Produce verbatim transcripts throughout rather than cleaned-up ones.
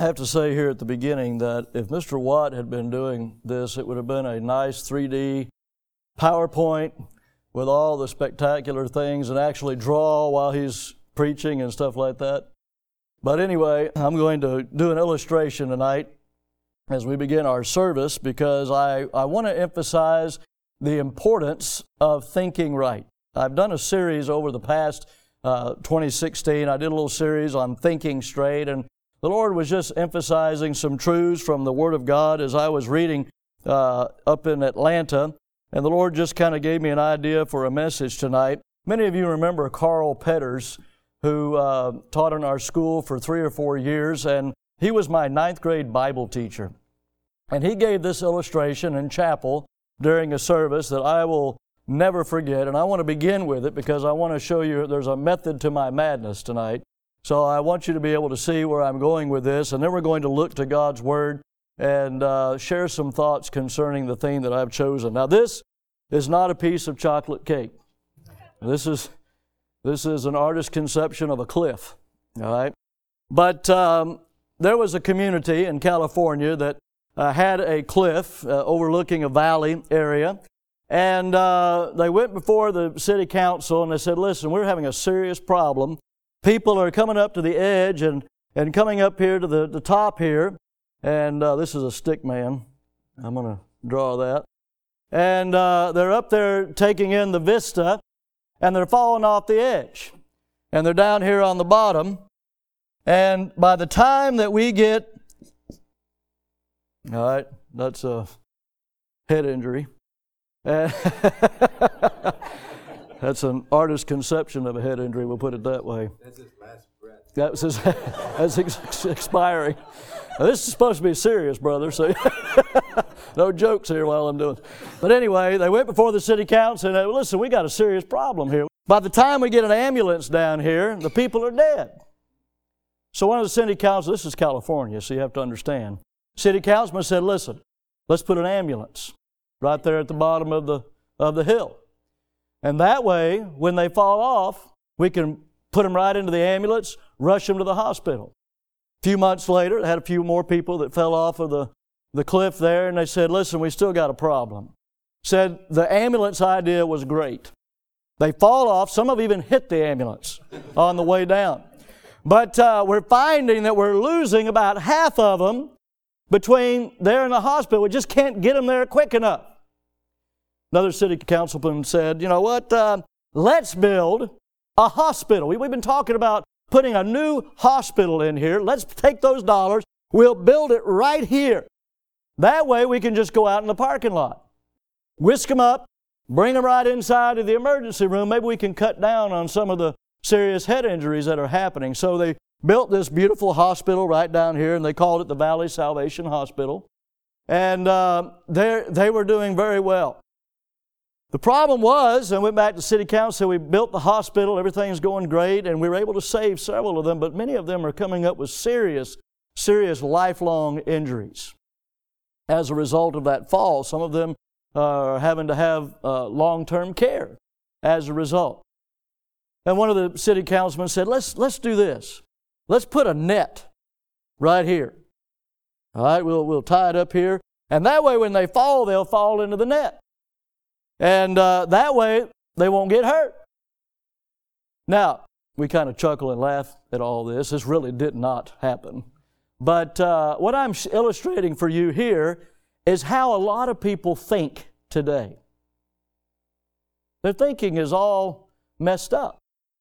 I have to say here at the beginning that if Mister Watt had been doing this, it would have been a nice three D PowerPoint with all the spectacular things and actually draw while he's preaching and stuff like that. But anyway, I'm going to do an illustration tonight as we begin our service because I, I want to emphasize the importance of thinking right. I've done a series over the past uh, twenty sixteen. I did a little series on thinking straight, and the Lord was just emphasizing some truths from the Word of God as I was reading uh, up in Atlanta, and the Lord just kind of gave me an idea for a message tonight. Many of you remember Carl Petters, who uh, taught in our school for three or four years, and he was my ninth grade Bible teacher. And he gave this illustration in chapel during a service that I will never forget, and I want to begin with it because I want to show you there's a method to my madness tonight. So I want you to be able to see where I'm going with this, and then we're going to look to God's Word and uh, share some thoughts concerning the theme that I've chosen. Now, this is not a piece of chocolate cake. This is this is an artist's conception of a cliff, all right? But um, there was a community in California that uh, had a cliff uh, overlooking a valley area, and uh, they went before the city council and they said, listen, we're having a serious problem. People are coming up to the edge and, and coming up here to the, the top here. And uh, this is a stick man. I'm going to draw that. And uh, they're up there taking in the vista, and they're falling off the edge. And they're down here on the bottom. And by the time that we get... All right, that's a head injury. That's an artist's conception of a head injury, we'll put it that way. That's his last breath. That was his, that's ex- expiring. Now, this is supposed to be serious, brother, so no jokes here while I'm doing it. But anyway, they went before the city council and they said, listen, we got a serious problem here. By the time we get an ambulance down here, the people are dead. So one of the city council, this is California, so you have to understand. City councilman said, listen, let's put an ambulance right there at the bottom of the of the hill. And that way, when they fall off, we can put them right into the ambulance, rush them to the hospital. A few months later, they had a few more people that fell off of the, the cliff there, and they said, listen, we still got a problem. Said the ambulance idea was great. They fall off. Some have even hit the ambulance on the way down. But uh, we're finding that we're losing about half of them between there and the hospital. We just can't get them there quick enough. Another city councilman said, you know what, uh, let's build a hospital. We, we've been talking about putting a new hospital in here. Let's take those dollars. We'll build it right here. That way we can just go out in the parking lot, whisk them up, bring them right inside of the emergency room. Maybe we can cut down on some of the serious head injuries that are happening. So they built this beautiful hospital right down here, and they called it the Valley Salvation Hospital. And uh, they were doing very well. The problem was, I went back to city council, we built the hospital, everything's going great, and we were able to save several of them, but many of them are coming up with serious, serious lifelong injuries as a result of that fall. Some of them are having to have uh, long-term care as a result. And one of the city councilmen said, let's, let's do this. Let's put a net right here. All right, we'll, we'll tie it up here, and that way when they fall, they'll fall into the net. And uh, that way, they won't get hurt. Now, we kind of chuckle and laugh at all this. This really did not happen. But uh, what I'm illustrating for you here is how a lot of people think today. Their thinking is all messed up.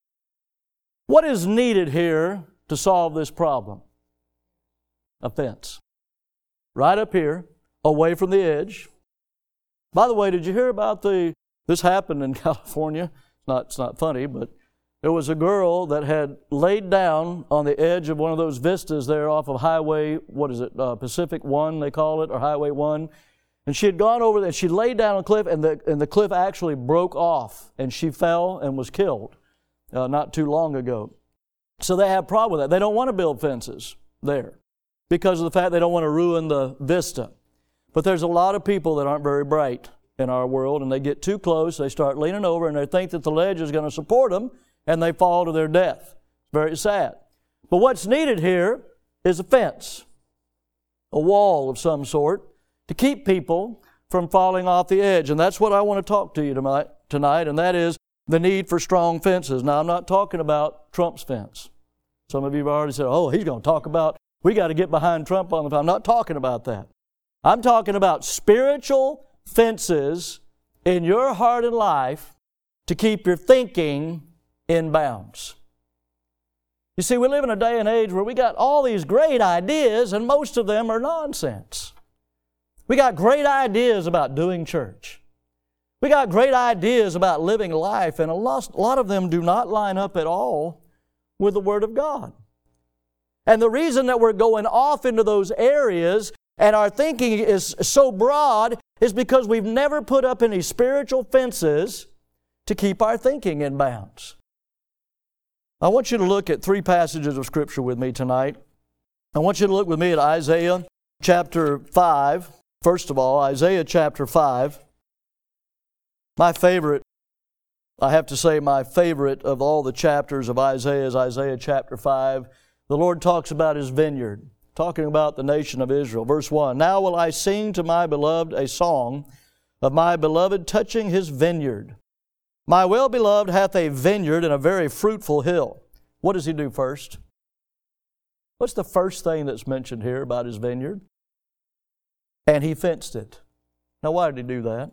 What is needed here to solve this problem? A fence. Right up here, away from the edge. By the way, did you hear about the, this happened in California? It's not, it's not funny, but there was a girl that had laid down on the edge of one of those vistas there off of Highway, what is it, uh, Pacific One they call it, or Highway One. And she had gone over there, and she laid down on a cliff, and the, and the cliff actually broke off, and she fell and was killed uh, not too long ago. So they have a problem with that. They don't want to build fences there because of the fact they don't want to ruin the vista. But there's a lot of people that aren't very bright in our world, and they get too close, they start leaning over, and they think that the ledge is going to support them, and they fall to their death. It's very sad. But what's needed here is a fence. a wall of some sort to keep people from falling off the edge. And that's what I want to talk to you tonight, tonight, and that is the need for strong fences. Now, I'm not talking about Trump's fence. Some of you have already said, oh, he's going to talk about, we got to get behind Trump on the fence. I'm not talking about that. I'm talking about spiritual fences in your heart and life to keep your thinking in bounds. You see, we live in a day and age where we got all these great ideas, and most of them are nonsense. We got great ideas about doing church. We got great ideas about living life, and a lot, a lot of them do not line up at all with the Word of God. And the reason that we're going off into those areas and our thinking is so broad is because we've never put up any spiritual fences to keep our thinking in bounds. I want you to look at three passages of Scripture with me tonight. I want you to look with me at Isaiah chapter five. First of all, Isaiah chapter five. My favorite, I have to say my favorite of all the chapters of Isaiah is Isaiah chapter five. The Lord talks about His vineyard, talking about the nation of Israel. Verse one, now will I sing to my beloved a song of my beloved touching His vineyard. My well-beloved hath a vineyard and a very fruitful hill. What does He do first? What's the first thing that's mentioned here about His vineyard? And He fenced it. Now, why did He do that?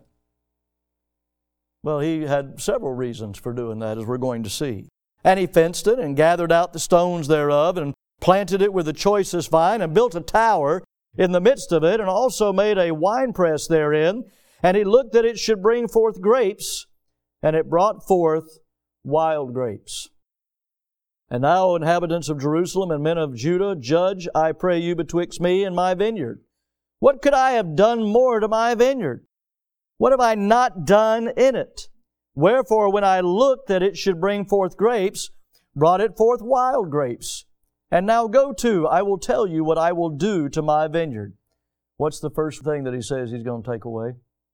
Well, He had several reasons for doing that, as we're going to see. And He fenced it and gathered out the stones thereof and planted it with the choicest vine and built a tower in the midst of it and also made a winepress therein. And He looked that it should bring forth grapes, and it brought forth wild grapes. And now, inhabitants of Jerusalem and men of Judah, judge, I pray you, betwixt me and my vineyard. What could I have done more to my vineyard? What have I not done in it? Wherefore, when I looked that it should bring forth grapes, brought it forth wild grapes. And now go to, I will tell you what I will do to my vineyard. What's the first thing that He says He's going to take away?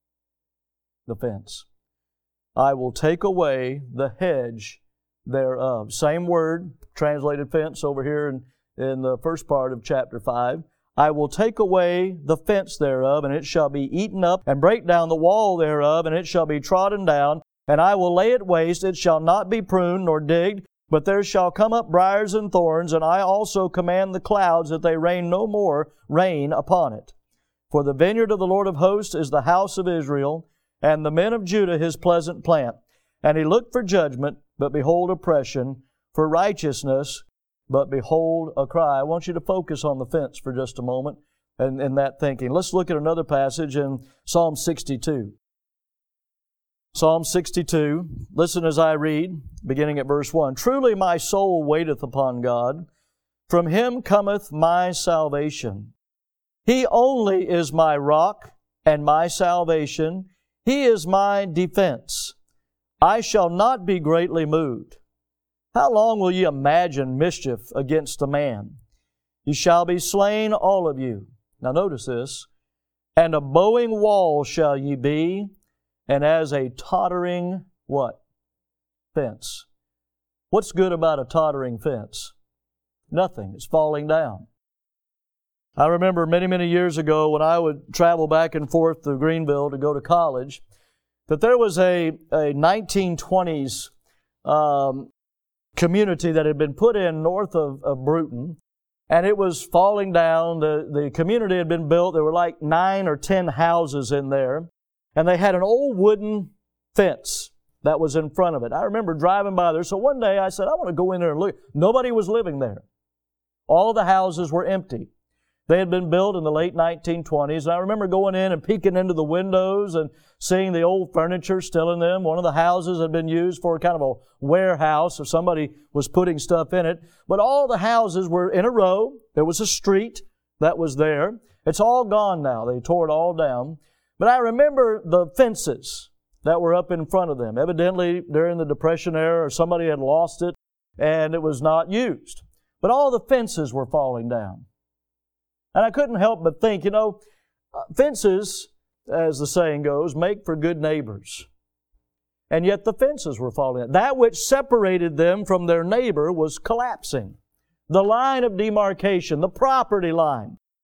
The fence. I will take away the hedge thereof. Same word, translated fence over here in, in the first part of chapter five. I will take away the fence thereof, and it shall be eaten up, and break down the wall thereof, and it shall be trodden down, and I will lay it waste. It shall not be pruned nor digged, but there shall come up briars and thorns, and I also command the clouds that they rain no more rain upon it. For the vineyard of the Lord of hosts is the house of Israel, and the men of Judah His pleasant plant. And He looked for judgment, but behold oppression, for righteousness, but behold a cry. I want you to focus on the fence for just a moment and in that thinking. Let's look at another passage in Psalm sixty-two. Psalm sixty-two, listen as I read, beginning at verse one. Truly my soul waiteth upon God. From Him cometh my salvation. He only is my rock and my salvation. He is my defense. I shall not be greatly moved. How long will ye imagine mischief against a man? Ye shall be slain, all of you. Now notice this. And a bowing wall shall ye be, and as a tottering, what? Fence. What's good about a tottering fence? Nothing. It's falling down. I remember many, many years ago when I would travel back and forth to Greenville to go to college, that there was a, a nineteen twenties um, community that had been put in north of, of Bruton, and it was falling down. The, the community had been built. There were like nine or ten houses in there, and they had an old wooden fence that was in front of it. I remember driving by there, so one day I said, I want to go in there and look. Nobody was living there. All the houses were empty. They had been built in the late nineteen twenties, and I remember going in and peeking into the windows and seeing the old furniture still in them. One of the houses had been used for kind of a warehouse if somebody was putting stuff in it. But all the houses were in a row. There was a street that was there. It's all gone now. They tore it all down. But I remember the fences that were up in front of them. Evidently, during the Depression era, or somebody had lost it, and it was not used. But all the fences were falling down. And I couldn't help but think, you know, fences, as the saying goes, make for good neighbors. And yet the fences were falling down. That which separated them from their neighbor was collapsing. The line of demarcation, the property line,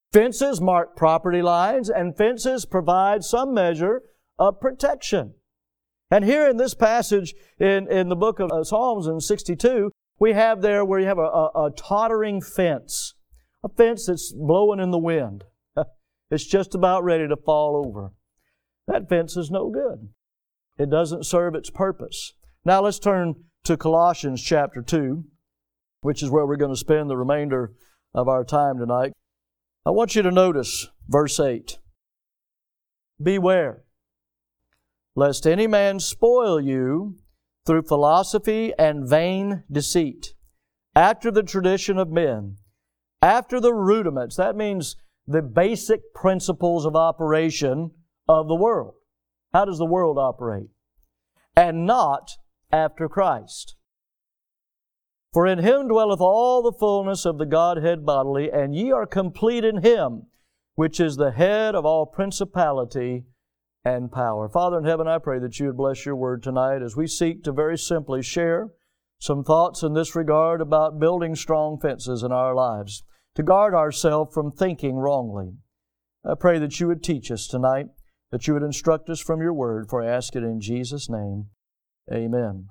Fences mark property lines, and fences provide some measure of protection. And here in this passage in, in the book of Psalms in sixty-two, we have there where you have a, a, a tottering fence, a fence that's blowing in the wind. It's just about ready to fall over. That fence is no good. It doesn't serve its purpose. Now let's turn to Colossians chapter two, which is where we're going to spend the remainder of our time tonight. I want you to notice verse eight. Beware, lest any man spoil you through philosophy and vain deceit, after the tradition of men, after the rudiments. That means the basic principles of operation of the world. How does the world operate? And not after Christ. For in Him dwelleth all the fullness of the Godhead bodily, and ye are complete in Him, which is the head of all principality and power. Father in heaven, I pray that You would bless Your Word tonight as we seek to very simply share some thoughts in this regard about building strong fences in our lives, to guard ourselves from thinking wrongly. I pray that You would teach us tonight, that You would instruct us from Your Word, for I ask it in Jesus' name. Amen.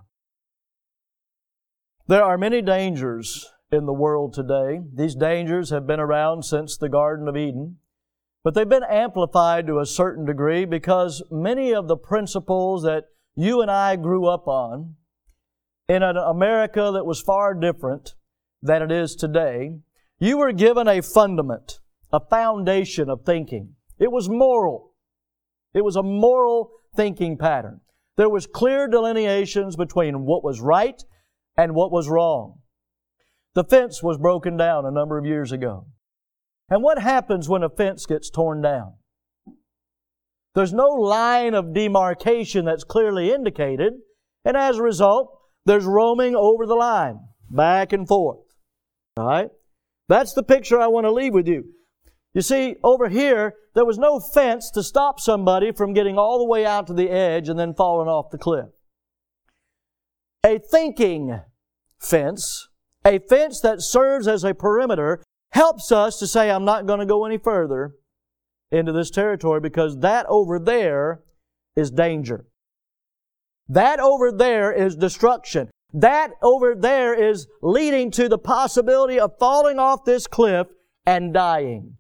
There are many dangers in the world today. These dangers have been around since the Garden of Eden, but they've been amplified to a certain degree because many of the principles that you and I grew up on in an America that was far different than it is today, you were given a fundament, a foundation of thinking. It was moral. It was a moral thinking pattern. There was clear delineations between what was right and what was wrong. The fence was broken down a number of years ago. And what happens when a fence gets torn down? There's no line of demarcation that's clearly indicated, and as a result, there's roaming over the line, back and forth. All right? That's the picture I want to leave with you. You see, over here, there was no fence to stop somebody from getting all the way out to the edge and then falling off the cliff. A thinking fence, a fence that serves as a perimeter, helps us to say, I'm not going to go any further into this territory because that over there is danger. That over there is destruction. That over there is leading to the possibility of falling off this cliff and dying.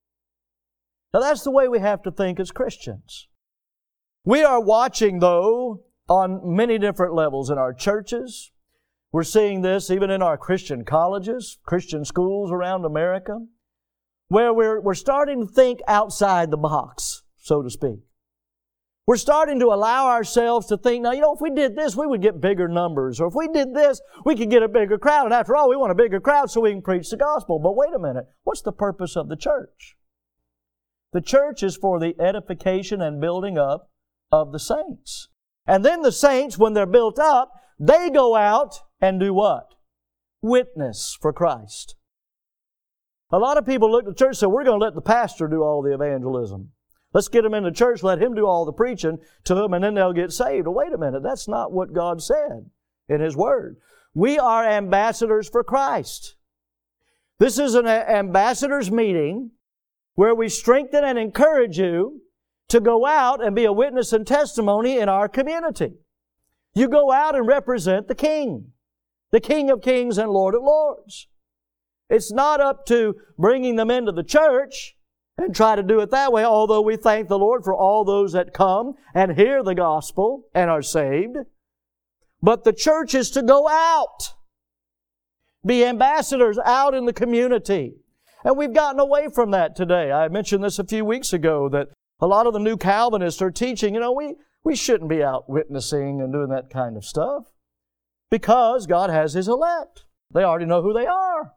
Now that's the way we have to think as Christians. We are watching, though, on many different levels in our churches. We're seeing this even in our Christian colleges, Christian schools around America, where we're, we're starting to think outside the box, so to speak. We're starting to allow ourselves to think, now, you know, if we did this, we would get bigger numbers. Or if we did this, we could get a bigger crowd. And after all, we want a bigger crowd so we can preach the gospel. But wait a minute. What's the purpose of the church? The church is for the edification and building up of the saints. And then the saints, when they're built up, they go out and do what? Witness for Christ. A lot of people look at the church and say, we're going to let the pastor do all the evangelism. Let's get them in the church, let him do all the preaching to them, and then they'll get saved. Well, wait a minute. That's not what God said in His Word. We are ambassadors for Christ. This is an ambassadors meeting where we strengthen and encourage you to go out and be a witness and testimony in our community. You go out and represent the King, the King of Kings and Lord of Lords. It's not up to bringing them into the church and try to do it that way, although we thank the Lord for all those that come and hear the gospel and are saved. But the church is to go out, be ambassadors out in the community. And we've gotten away from that today. I mentioned this a few weeks ago that a lot of the new Calvinists are teaching, you know, we, we shouldn't be out witnessing and doing that kind of stuff because God has His elect. They already know who they are.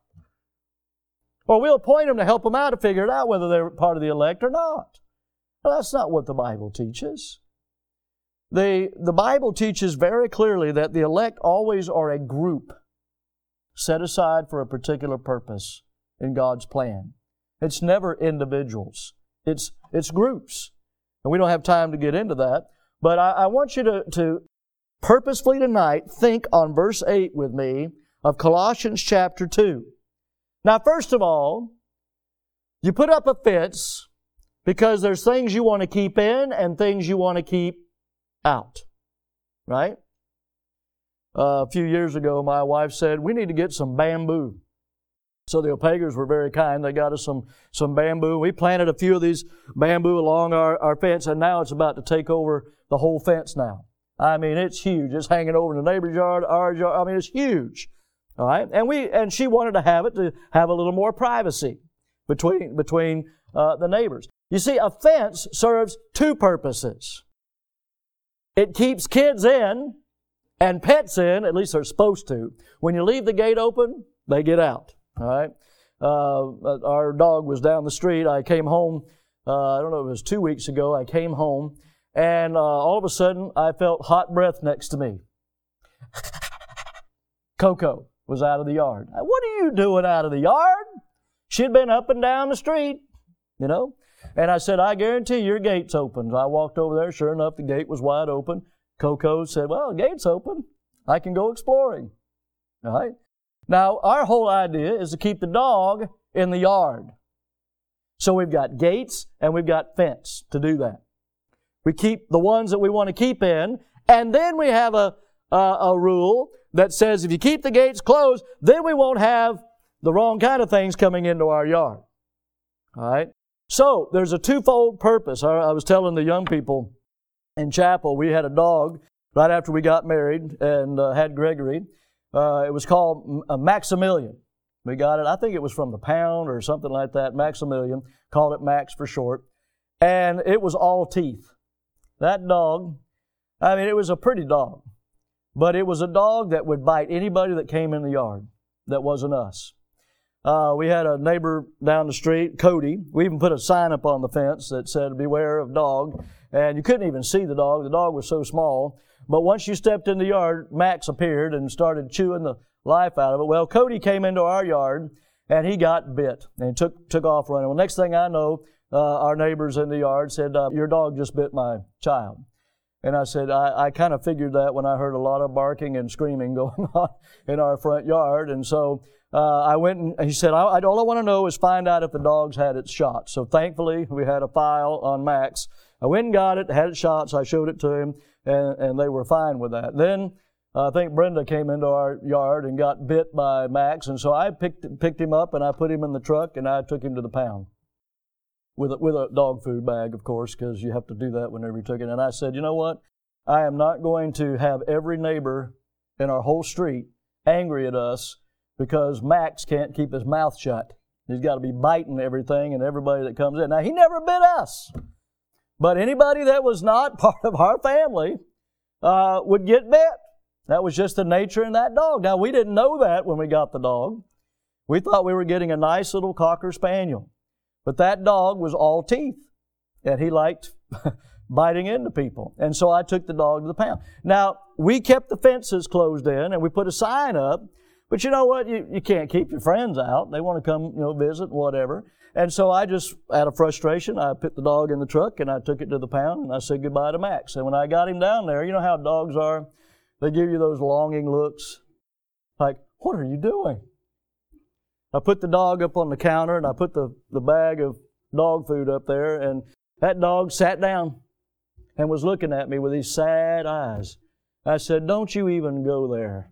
Or we'll appoint them to help them out to figure it out whether they're part of the elect or not. Well, that's not what the Bible teaches. The, the Bible teaches very clearly that the elect always are a group set aside for a particular purpose in God's plan. It's never individuals. It's, it's groups. And we don't have time to get into that. But I, I want you to, to purposefully tonight think on verse eight with me of Colossians chapter two. Now, first of all, You put up a fence because there's things you want to keep in and things you want to keep out. Right? Uh, a few years ago, my wife said, we need to get some bamboo. So the Opegers were very kind. They got us some, some bamboo. We planted a few of these bamboo along our, our fence, and now it's about to take over the whole fence now. I mean, it's huge. It's hanging over in the neighbor's yard, our yard. I mean, it's huge. All right? And we and she wanted to have it to have a little more privacy between, between uh, the neighbors. You see, a fence serves two purposes. It keeps kids in and pets in, at least they're supposed to. When you leave the gate open, they get out. All right. Uh, our dog was down the street. I came home, uh, I don't know, it was two weeks ago. I came home, and uh, all of a sudden, I felt hot breath next to me. Coco was out of the yard. What are you doing out of the yard? She'd been up and down the street, you know. And I said, I guarantee your gate's open. I walked over there. Sure enough, the gate was wide open. Coco said, well, the gate's open. I can go exploring. All right. Now, our whole idea is to keep the dog in the yard. So we've got gates and we've got fence to do that. We keep the ones that we want to keep in, and then we have a, a, a rule that says if you keep the gates closed, then we won't have the wrong kind of things coming into our yard. All right? So there's a twofold purpose. I, I was telling the young people in chapel, we had a dog right after we got married and uh, had Gregory. Uh, it was called uh, Maximilian. We got it, I think it was from the Pound or something like that, Maximilian. Called it Max for short. And it was all teeth. That dog, I mean, it was a pretty dog. But it was a dog that would bite anybody that came in the yard that wasn't us. Uh, we had a neighbor down the street, Cody. We even put a sign up on the fence that said, beware of dog. And you couldn't even see the dog. The dog was so small. But once you stepped in the yard, Max appeared and started chewing the life out of it. Well, Cody came into our yard, and he got bit, and he took, took off running. Well, next thing I know, uh, our neighbors in the yard said, uh, your dog just bit my child. And I said, I, I kind of figured that when I heard a lot of barking and screaming going on in our front yard. And so uh, I went and he said, I, I, all I want to know is find out if the dog's had its shot. So thankfully, we had a file on Max. I went and got it, had its shots. I showed it to him, and, and they were fine with that. Then uh, I think Brenda came into our yard and got bit by Max. And so I picked, picked him up, and I put him in the truck, and I took him to the pound. With a, with a dog food bag, of course, because you have to do that whenever you took it. And I said, you know what? I am not going to have every neighbor in our whole street angry at us because Max can't keep his mouth shut. He's got to be biting everything and everybody that comes in. Now, he never bit us. But anybody that was not part of our family uh, would get bit. That was just the nature in that dog. Now, we didn't know that when we got the dog. We thought we were getting a nice little Cocker Spaniel. But that dog was all teeth, and he liked biting into people. And so I took the dog to the pound. Now, we kept the fences closed in, and we put a sign up, but you know what? You, you can't keep your friends out. They want to come, you know, visit, whatever. And so I just, out of frustration, I put the dog in the truck, and I took it to the pound, and I said goodbye to Max. And when I got him down there, you know how dogs are? They give you those longing looks, like, what are you doing? I put the dog up on the counter, and I put the, the bag of dog food up there, and that dog sat down and was looking at me with these sad eyes. I said, don't you even go there.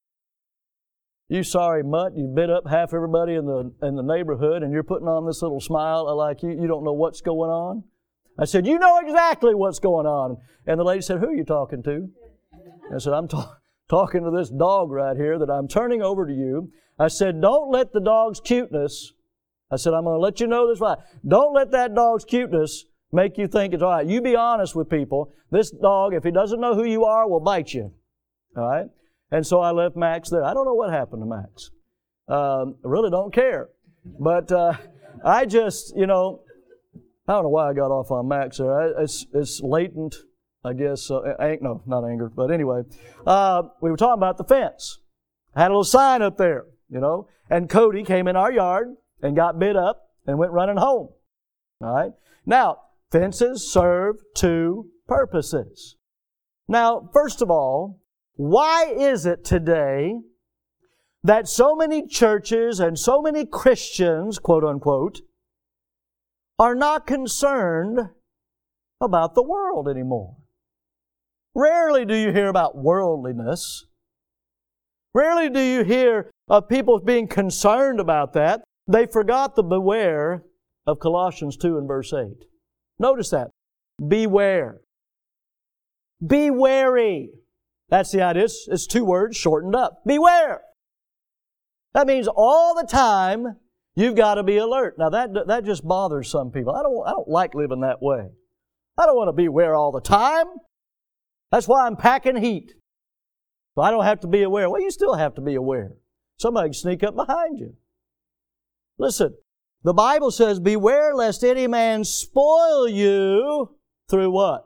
You sorry mutt, you bit up half everybody in the in the neighborhood, and you're putting on this little smile like you, you don't know what's going on. I said, you know exactly what's going on. And the lady said, who are you talking to? I said, I'm ta- talking to this dog right here that I'm turning over to you. I said, don't let the dog's cuteness, I said, I'm going to let you know this right. Don't let that dog's cuteness make you think it's all right. You be honest with people. This dog, if he doesn't know who you are, will bite you. All right? And so I left Max there. I don't know what happened to Max. Um, I really don't care. But uh, I just, you know, I don't know why I got off on Max there. It's, it's latent, I guess. Uh, ang- no, not anger. But anyway, uh, we were talking about the fence. I had a little sign up there. You know, and Cody came in our yard and got bit up and went running home. All right. Now, fences serve two purposes. Now, first of all, why is it today that so many churches and so many Christians, quote unquote, are not concerned about the world anymore. Rarely do you hear about worldliness. Rarely do you hear of people being concerned about that. They forgot the beware of Colossians two and verse eight. Notice that. Beware. Be wary. That's the idea. It's, it's two words shortened up. Beware. That means all the time you've got to be alert. Now that, that just bothers some people. I don't, I don't like living that way. I don't want to be aware all the time. That's why I'm packing heat. So I don't have to be aware. Well, you still have to be aware. Somebody can sneak up behind you. Listen, the Bible says, beware lest any man spoil you through what?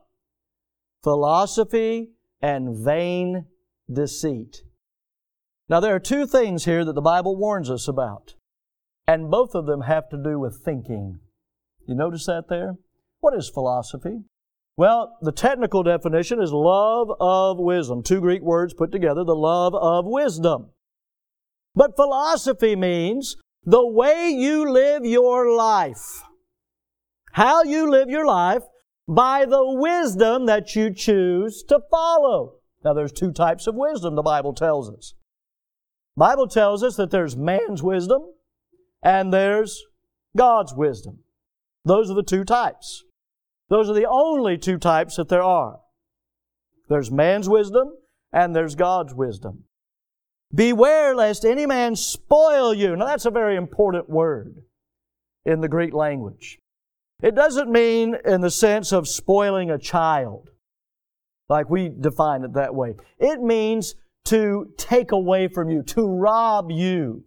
Philosophy and vain deceit. Now there are two things here that the Bible warns us about. And both of them have to do with thinking. You notice that there? What is philosophy? Well, the technical definition is love of wisdom. Two Greek words put together, the love of wisdom. But philosophy means the way you live your life. How you live your life by the wisdom that you choose to follow. Now there's two types of wisdom, the Bible tells us. The Bible tells us that there's man's wisdom and there's God's wisdom. Those are the two types. Those are the only two types that there are. There's man's wisdom and there's God's wisdom. Beware lest any man spoil you. Now that's a very important word in the Greek language. It doesn't mean in the sense of spoiling a child, like we define it that way. It means to take away from you, to rob you.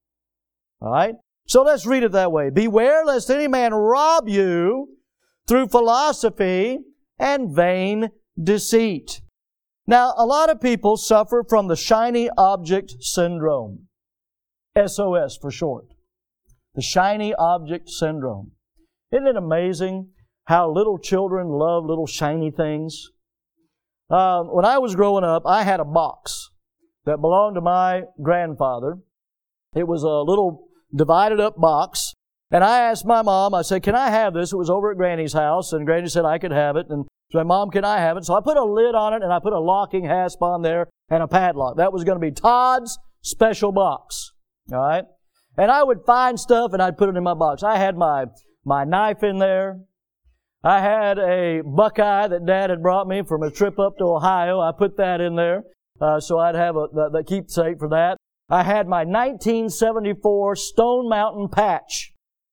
All right? So let's read it that way. Beware lest any man rob you through philosophy and vain deceit. Now, a lot of people suffer from the shiny object syndrome. S O S for short. The shiny object syndrome. Isn't it amazing how little children love little shiny things? Uh, when I was growing up, I had a box that belonged to my grandfather. It was a little divided up box. And I asked my mom, I said, can I have this? It was over at Granny's house, and Granny said I could have it. And so, Mom, can I have it? So I put a lid on it, and I put a locking hasp on there and a padlock. That was going to be Todd's special box. All right? And I would find stuff, and I'd put it in my box. I had my, my knife in there. I had a Buckeye that Dad had brought me from a trip up to Ohio. I put that in there, uh, so I'd have a the, the keepsake for that. I had my nineteen seventy-four Stone Mountain patch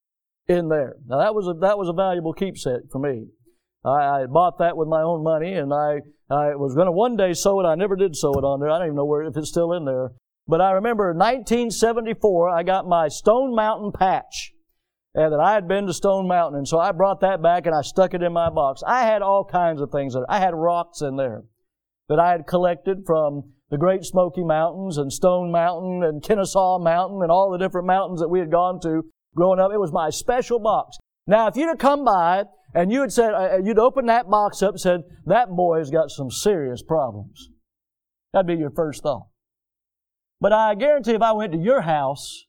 in there. Now that was a that was a valuable keepsake for me. I, I bought that with my own money, and I I was going to one day sew it. I never did sew it on there. I don't even know where if it's still in there. But I remember in nineteen seventy-four, I got my Stone Mountain patch, and that I had been to Stone Mountain, and so I brought that back and I stuck it in my box. I had all kinds of things in it. I had rocks in there that I had collected from the Great Smoky Mountains and Stone Mountain and Kennesaw Mountain and all the different mountains that we had gone to growing up. It was my special box. Now, if you'd have come by and you had said, uh, you'd opened that box up and said, that boy's got some serious problems, that'd be your first thought. But I guarantee if I went to your house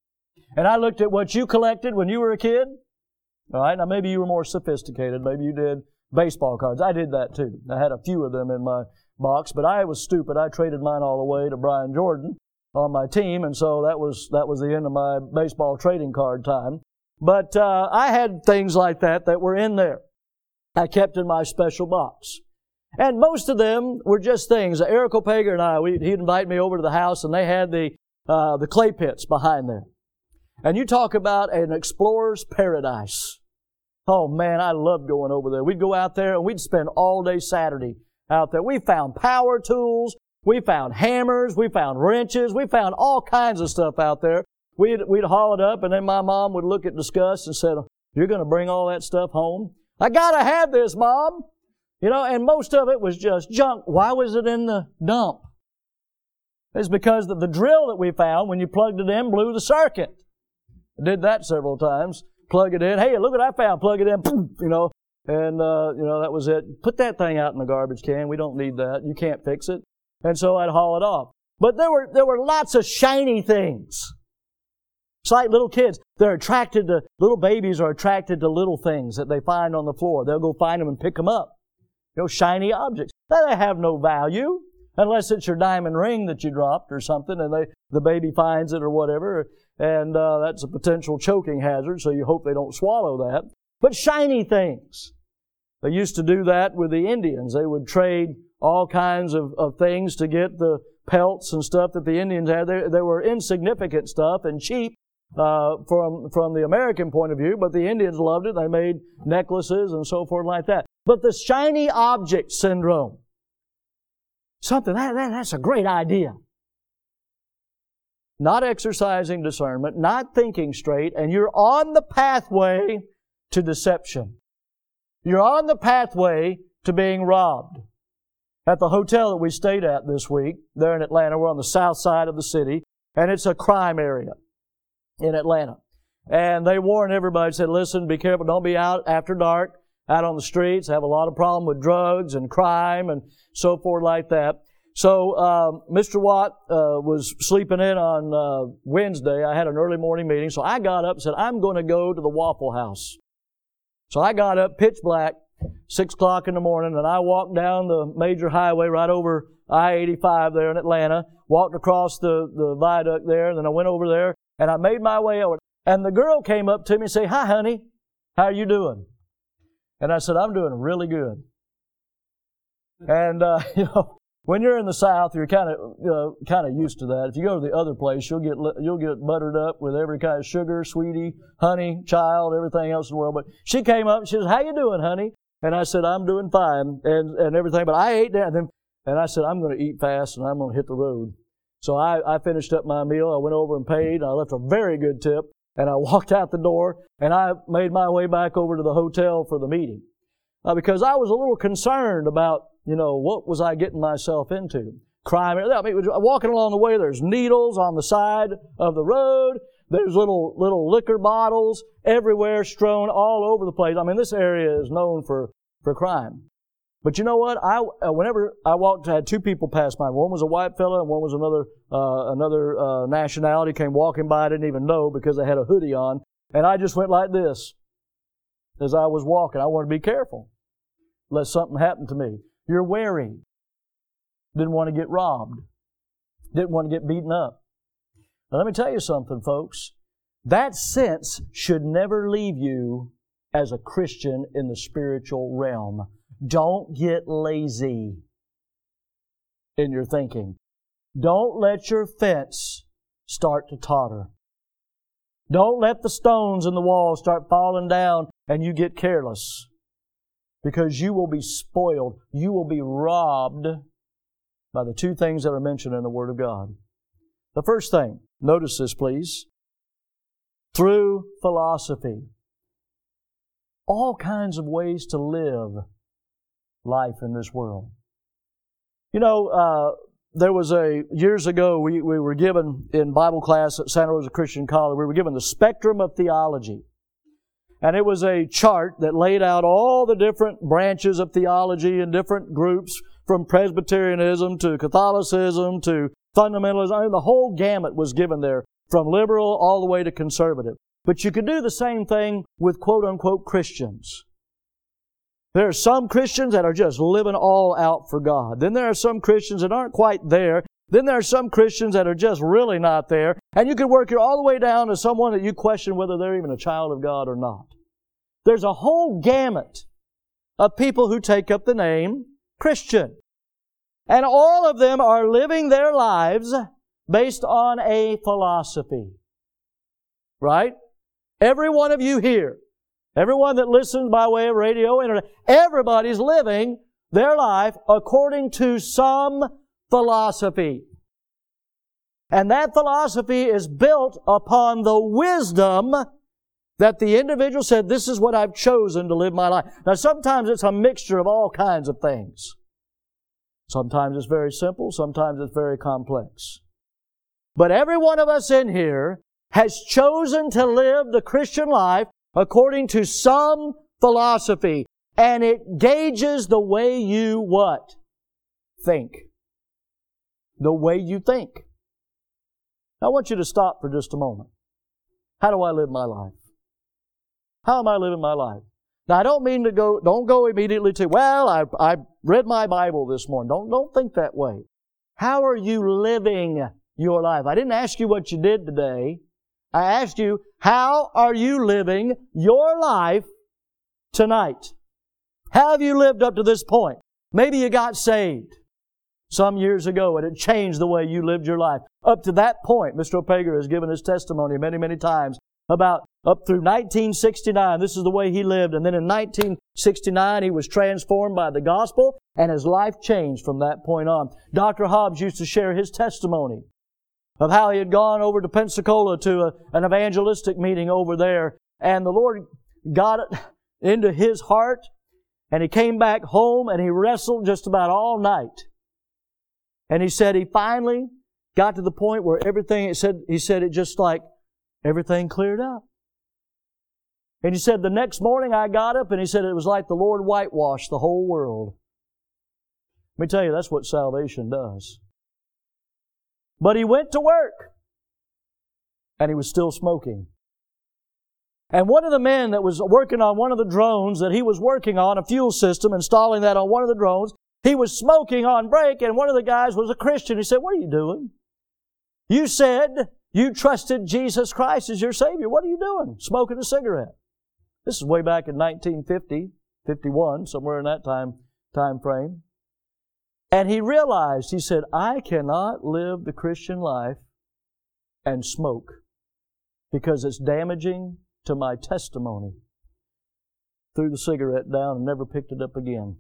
and I looked at what you collected when you were a kid, all right, now maybe you were more sophisticated. Maybe you did baseball cards. I did that too. I had a few of them in my box, but I was stupid. I traded mine all the way to Brian Jordan on my team, and so that was that was the end of my baseball trading card time. But uh, I had things like that that were in there. I kept in my special box. And most of them were just things. Eric Opager and I, we, he'd invite me over to the house, and they had the uh, the clay pits behind there. And you talk about an explorer's paradise. Oh man, I loved going over there. We'd go out there and we'd spend all day Saturday out there. We found power tools. We found hammers. We found wrenches. We found all kinds of stuff out there. We'd, we'd haul it up, and then my mom would look at disgust and said, you're going to bring all that stuff home? I got to have this, Mom. You know, and most of it was just junk. Why was it in the dump? It's because the, the drill that we found, when you plugged it in, blew the circuit. I did that several times. Plug it in. Hey, look what I found. Plug it in. You know, and, uh, you know, that was it. Put that thing out in the garbage can. We don't need that. You can't fix it. And so I'd haul it off. But there were, there were lots of shiny things. It's like little kids. They're attracted to, little babies are attracted to little things that they find on the floor. They'll go find them and pick them up. You know, shiny objects. They have no value unless it's your diamond ring that you dropped or something and they, the baby finds it or whatever. And uh, that's a potential choking hazard, so you hope they don't swallow that. But shiny things. They used to do that with the Indians. They would trade all kinds of, of things to get the pelts and stuff that the Indians had. They, they were insignificant stuff and cheap uh, from, from the American point of view, but the Indians loved it. They made necklaces and so forth like that. But the shiny object syndrome, something, that, that, that's a great idea. Not exercising discernment, not thinking straight, and you're on the pathway to deception. You're on the pathway to being robbed. At the hotel that we stayed at this week, there in Atlanta, we're on the south side of the city, and it's a crime area in Atlanta. And they warned everybody, said, listen, be careful, don't be out after dark, out on the streets, have a lot of problem with drugs and crime and so forth like that. So uh, Mister Watt uh, was sleeping in on uh, Wednesday. I had an early morning meeting, so I got up and said, I'm going to go to the Waffle House. So I got up, pitch black, six o'clock in the morning, and I walked down the major highway right over I eighty-five there in Atlanta, walked across the, the viaduct there, and then I went over there, and I made my way over. And the girl came up to me and said, hi, honey, how are you doing? And I said, I'm doing really good. And, uh, you know, when you're in the South, you're kind of, you know, kind of used to that. If you go to the other place, you'll get, you'll get buttered up with every kind of sugar, sweetie, honey, child, everything else in the world. But she came up and she said, how you doing, honey? And I said, I'm doing fine and, and everything. But I ate that and then, and I said, I'm going to eat fast and I'm going to hit the road. So I, I finished up my meal. I went over and paid. I left a very good tip and I walked out the door and I made my way back over to the hotel for the meeting. Uh, because I was a little concerned about, you know, what was I getting myself into? Crime. I mean, walking along the way, there's needles on the side of the road. There's little, little liquor bottles everywhere strewn all over the place. I mean, this area is known for, for crime. But you know what? I, whenever I walked, I had two people pass by. One was a white fella and one was another, uh, another, uh, nationality came walking by. I didn't even know because they had a hoodie on. And I just went like this as I was walking. I wanted to be careful lest something happened to me. You're wary. Didn't want to get robbed. Didn't want to get beaten up. Now let me tell you something, folks. That sense should never leave you as a Christian in the spiritual realm. Don't get lazy in your thinking. Don't let your fence start to totter. Don't let the stones in the wall start falling down and you get careless. Because you will be spoiled. You will be robbed by the two things that are mentioned in the Word of God. The first thing, notice this please, through philosophy. All kinds of ways to live life in this world. You know, uh, there was a, years ago we, we were given in Bible class at Santa Rosa Christian College, we were given the spectrum of theology. And it was a chart that laid out all the different branches of theology and different groups from Presbyterianism to Catholicism to fundamentalism. I mean, the whole gamut was given there from liberal all the way to conservative. But you could do the same thing with quote-unquote Christians. There are some Christians that are just living all out for God. Then there are some Christians that aren't quite there. Then there are some Christians that are just really not there. And you could work it all the way down to someone that you question whether they're even a child of God or not. There's a whole gamut of people who take up the name Christian. And all of them are living their lives based on a philosophy. Right? Every one of you here, everyone that listens by way of radio, internet, everybody's living their life according to some philosophy. And that philosophy is built upon the wisdom that the individual said, this is what I've chosen to live my life. Now sometimes it's a mixture of all kinds of things. Sometimes it's very simple, sometimes it's very complex. But every one of us in here has chosen to live the Christian life according to some philosophy. And it gauges the way you what? Think. The way you think. Now I want you to stop for just a moment. How do I live my life? How am I living my life? Now, I don't mean to go, don't go immediately to, well, I, I read my Bible this morning. Don't, don't think that way. How are you living your life? I didn't ask you what you did today. I asked you, how are you living your life tonight? How have you lived up to this point? Maybe you got saved some years ago and it changed the way you lived your life. Up to that point, Mister Opager has given his testimony many, many times about up through nineteen sixty-nine. This is the way he lived. And then in nineteen sixty-nine, he was transformed by the gospel and his life changed from that point on. Doctor Hobbs used to share his testimony of how he had gone over to Pensacola to a, an evangelistic meeting over there. And the Lord got it into his heart. And he came back home and he wrestled just about all night. And he said he finally got to the point where everything, it said, he said it just like everything cleared up. And he said the next morning I got up and he said it was like the Lord whitewashed the whole world. Let me tell you, that's what salvation does. But he went to work and he was still smoking. And one of the men that was working on one of the drones that he was working on, a fuel system, installing that on one of the drones, he was smoking on break, and one of the guys was a Christian. He said, "What are you doing? You said you trusted Jesus Christ as your Savior. What are you doing? Smoking a cigarette." This is way back in nineteen fifty, fifty-one, somewhere in that time, time frame. And he realized, he said, I cannot live the Christian life and smoke because it's damaging to my testimony. Threw the cigarette down and never picked it up again.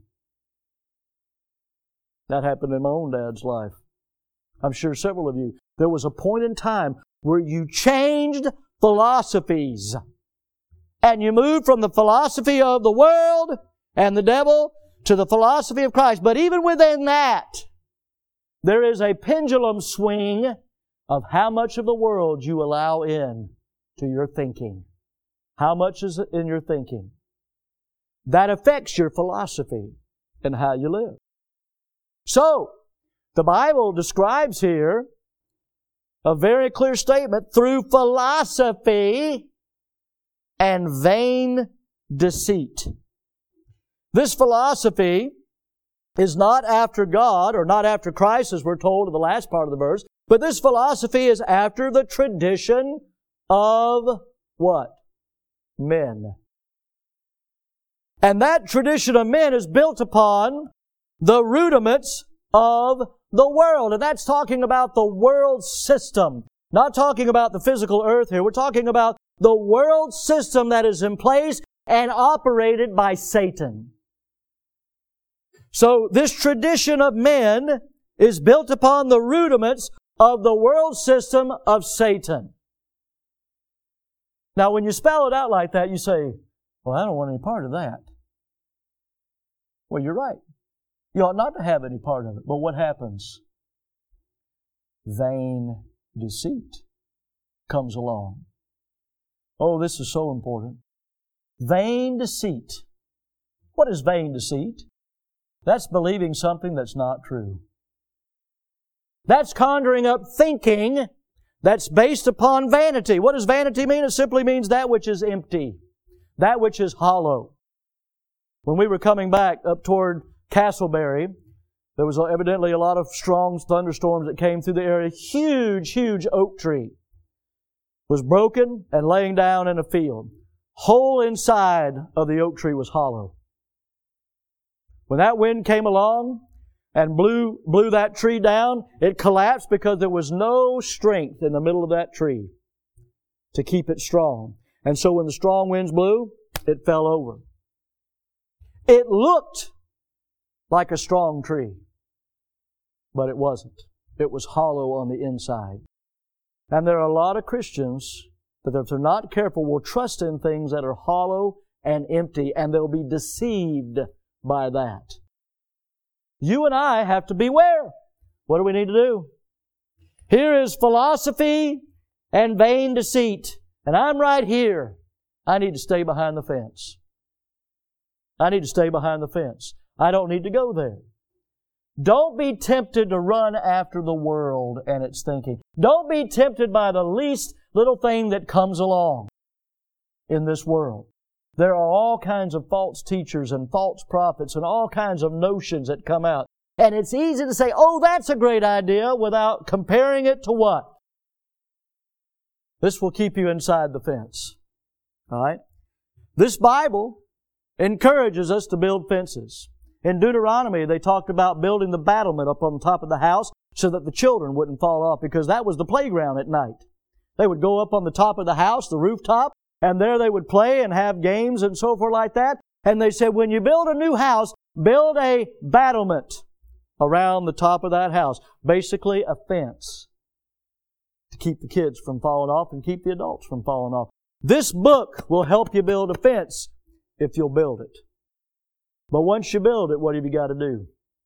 That happened in my own dad's life. I'm sure several of you. There was a point in time where you changed philosophies. And you moved from the philosophy of the world and the devil to the philosophy of Christ. But even within that, there is a pendulum swing of how much of the world you allow in to your thinking. How much is in your thinking? That affects your philosophy and how you live. So, the Bible describes here a very clear statement: through philosophy and vain deceit. This philosophy is not after God or not after Christ, as we're told in the last part of the verse, but this philosophy is after the tradition of what? Men. And that tradition of men is built upon the rudiments of the world. And that's talking about the world system. Not talking about the physical earth here. We're talking about the world system that is in place and operated by Satan. So this tradition of men is built upon the rudiments of the world system of Satan. Now, when you spell it out like that, you say, well, I don't want any part of that. Well, you're right. You ought not to have any part of it. But what happens? Vain deceit comes along. Oh, this is so important. Vain deceit. What is vain deceit? That's believing something that's not true. That's conjuring up thinking that's based upon vanity. What does vanity mean? It simply means that which is empty, that which is hollow. When we were coming back up toward Castleberry, there was evidently a lot of strong thunderstorms that came through the area. Huge, huge oak tree was broken and laying down in a field. Whole inside of the oak tree was hollow. When that wind came along and blew, blew that tree down, it collapsed because there was no strength in the middle of that tree to keep it strong. And so when the strong winds blew, it fell over. It looked like a strong tree, but it wasn't. It was hollow on the inside. And there are a lot of Christians that, if they're not careful, will trust in things that are hollow and empty, and they'll be deceived by that. You and I have to beware. What do we need to do? Here is philosophy and vain deceit. And I'm right here. I need to stay behind the fence. I need to stay behind the fence. I don't need to go there. Don't be tempted to run after the world and its thinking. Don't be tempted by the least little thing that comes along in this world. There are all kinds of false teachers and false prophets and all kinds of notions that come out. And it's easy to say, oh, that's a great idea, without comparing it to what? This will keep you inside the fence. All right? This Bible encourages us to build fences. In Deuteronomy, they talked about building the battlement up on top of the house so that the children wouldn't fall off, because that was the playground at night. They would go up on the top of the house, the rooftop, and there they would play and have games and so forth like that. And they said, when you build a new house, build a battlement around the top of that house. Basically a fence to keep the kids from falling off and keep the adults from falling off. This book will help you build a fence if you'll build it. But once you build it, what have you got to do?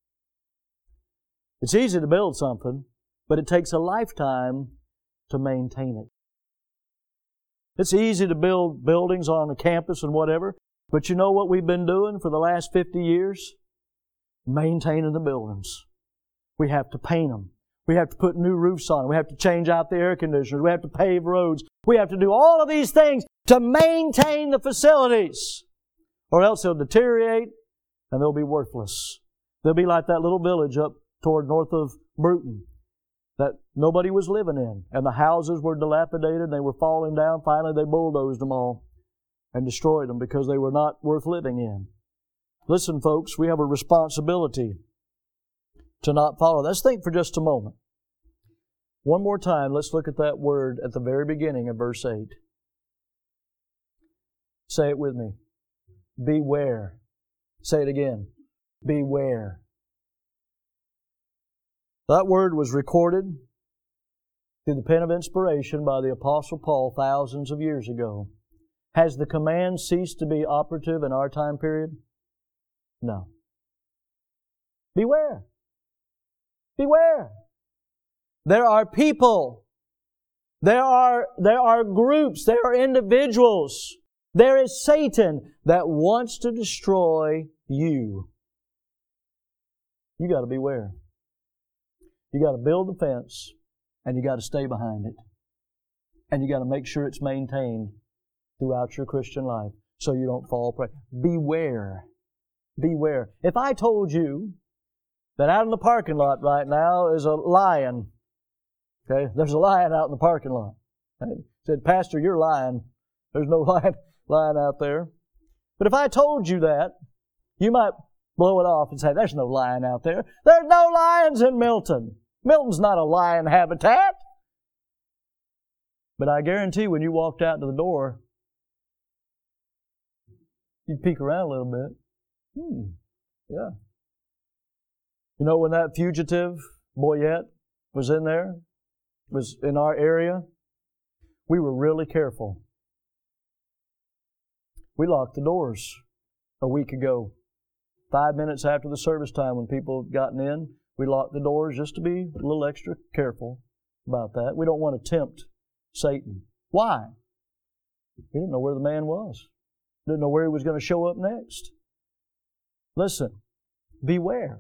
It's easy to build something, but it takes a lifetime to maintain it. It's easy to build buildings on a campus and whatever, but you know what we've been doing for the last fifty years? Maintaining the buildings. We have to paint them. We have to put new roofs on them. We have to change out the air conditioners. We have to pave roads. We have to do all of these things to maintain the facilities, or else they'll deteriorate and they'll be worthless. They'll be like that little village up toward north of Bruton that nobody was living in, and the houses were dilapidated and they were falling down. Finally, they bulldozed them all and destroyed them because they were not worth living in. Listen, folks, we have a responsibility to not follow. Let's think for just a moment. One more time, let's look at that word at the very beginning of verse eight. Say it with me. Beware. Say it again. Beware. That word was recorded through the pen of inspiration by the Apostle Paul thousands of years ago. Has the command ceased to be operative in our time period? No. Beware. Beware. There are people. There are, there are groups. There are individuals. There is Satan that wants to destroy you. You got to beware. You got to build the fence, and you got to stay behind it. And you got to make sure it's maintained throughout your Christian life so you don't fall prey. Beware. Beware. If I told you that out in the parking lot right now is a lion, okay, there's a lion out in the parking lot. I said, Pastor, you're lying. There's no lion, lion out there. But if I told you that, you might blow it off and say, there's no lion out there. There's no lions in Milton. Milton's not a lion habitat. But I guarantee when you walked out to the door, you'd peek around a little bit. Hmm, yeah. You know, when that fugitive Boyette was in there, was in our area, we were really careful. We locked the doors a week ago. Five minutes after the service time, when people had gotten in, we locked the doors just to be a little extra careful about that. We don't want to tempt Satan. Why? We didn't know where the man was. Didn't know where he was going to show up next. Listen, beware.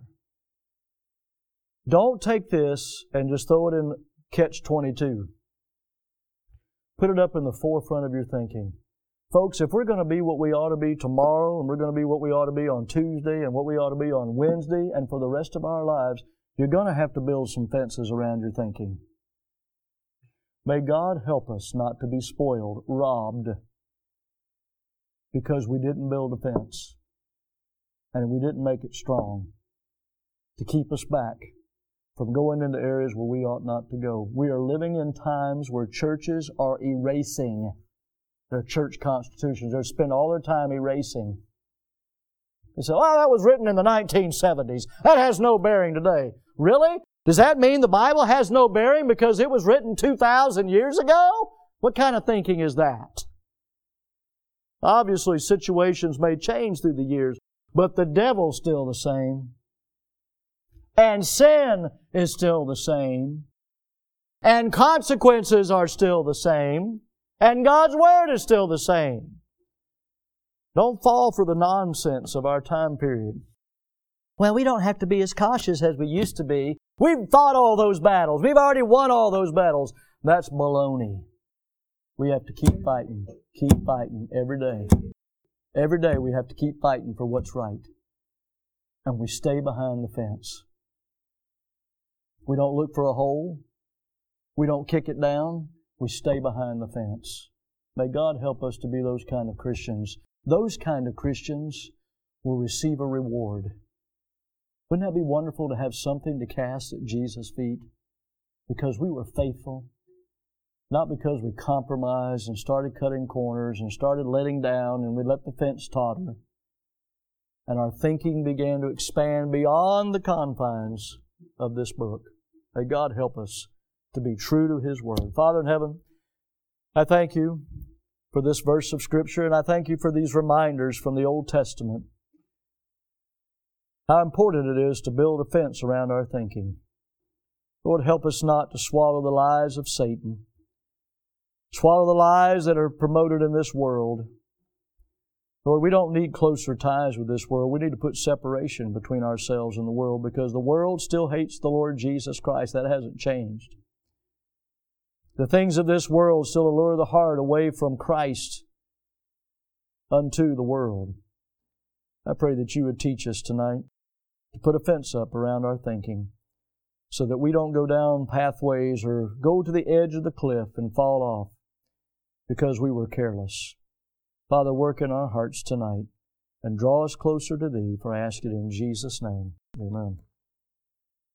Don't take this and just throw it in catch twenty-two. Put it up in the forefront of your thinking. Folks, if we're going to be what we ought to be tomorrow, and we're going to be what we ought to be on Tuesday, and what we ought to be on Wednesday, and for the rest of our lives, you're going to have to build some fences around your thinking. May God help us not to be spoiled, robbed, because we didn't build a fence, and we didn't make it strong to keep us back from going into areas where we ought not to go. We are living in times where churches are erasing their church constitutions. They spend all their time erasing. They say, oh, that was written in the nineteen seventies. That has no bearing today. Really? Does that mean the Bible has no bearing because it was written two thousand years ago? What kind of thinking is that? Obviously, situations may change through the years, but the devil's still the same. And sin is still the same. And consequences are still the same. And God's Word is still the same. Don't fall for the nonsense of our time period. Well, we don't have to be as cautious as we used to be. We've fought all those battles. We've already won all those battles. That's baloney. We have to keep fighting, keep fighting every day. Every day we have to keep fighting for what's right. And we stay behind the fence. We don't look for a hole. We don't kick it down. We stay behind the fence. May God help us to be those kind of Christians. Those kind of Christians will receive a reward. Wouldn't that be wonderful to have something to cast at Jesus' feet? Because we were faithful. Not because we compromised and started cutting corners and started letting down and we let the fence totter. And our thinking began to expand beyond the confines of this book. May God help us to be true to His Word. Father in heaven, I thank You for this verse of Scripture, and I thank You for these reminders from the Old Testament. How important it is to build a fence around our thinking. Lord, help us not to swallow the lies of Satan. Swallow the lies that are promoted in this world. Lord, we don't need closer ties with this world. We need to put separation between ourselves and the world because the world still hates the Lord Jesus Christ. That hasn't changed. The things of this world still allure the heart away from Christ unto the world. I pray that You would teach us tonight to put a fence up around our thinking so that we don't go down pathways or go to the edge of the cliff and fall off because we were careless. Father, work in our hearts tonight and draw us closer to Thee, for I ask it in Jesus' name. Amen.